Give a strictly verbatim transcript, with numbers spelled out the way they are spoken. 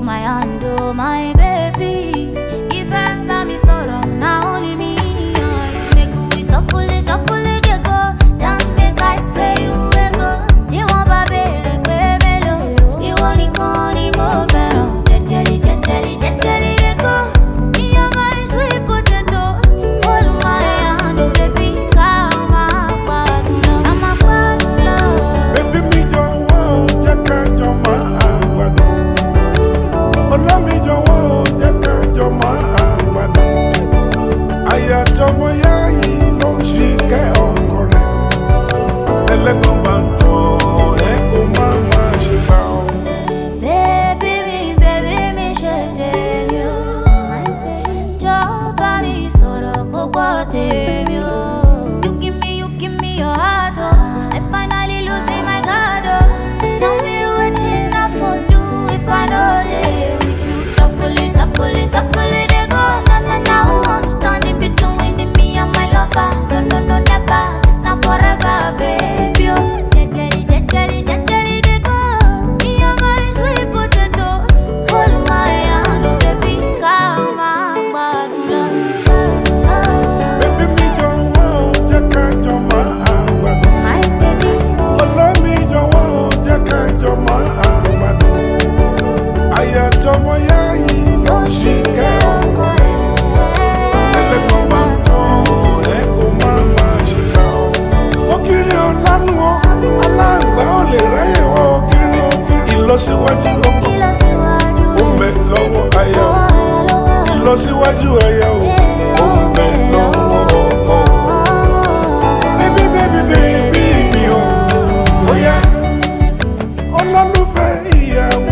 hold my hand, oh my baby. If I buy me sorrow, now only me. Make we so fully, so fully they go. Dance make I spray you ego. You want baby, baby lo. You want it, want it more fero. Jejeli, jejeli, jejeli they go. Me and my sweet potato. Hold my hand, oh baby. Come on, come on, baby me don't want jaka joma agbado. Ola mi jọ̀wọ́ jaka joma agbado. Aya tomo yayi ló ń ṣìkẹ́ ọkọ rẹ̀. Ẹlẹ́gbọ́n bá ń tọ́ ẹ kó má má ṣe gbà ọ́. baby mi, baby mi ṣe tèmi o. Jọ̀ọ́ bá mi sọ̀rọ̀ kó gbọ́ tèmi o. You give me, you give me your heart oh. I finally losing my guard oh. Tell me wetin I for do if I no dey with you. Softly, softly, softly they go. Na na na, who I'm standing between me and my lover. No no no never, it's not forever baby oh. Jejeli, jejeli, jejeli they go. Me and my sweet potato. Hold my hand oh baby, come on, gbadun Baby mi jọ̀wọ́ jaka joma agbado. my baby. Ola mi jọ̀wọ́ jaka joma agbado. Aya tomo yayi ló ń ṣìkẹ́ ọkọ rẹ̀. Ẹlẹ́gbọ́n bá ń tọ́ ẹ kó má má ṣe gbà ọ́. Ògiri ọ̀lànà ọ̀ aláǹgbá ò lè ráyè wọ ògiri ògiri. Ìlọsíwájú ọkọ Ìlọsíwájú ó ń bẹ lọ́wọ́ aya o. Ìlọsíwájú aya o ó ń bẹ lọ́wọ́ ọkọ. Baby baby baby mi o. Ó yá olólùfẹ́ ìyàwó.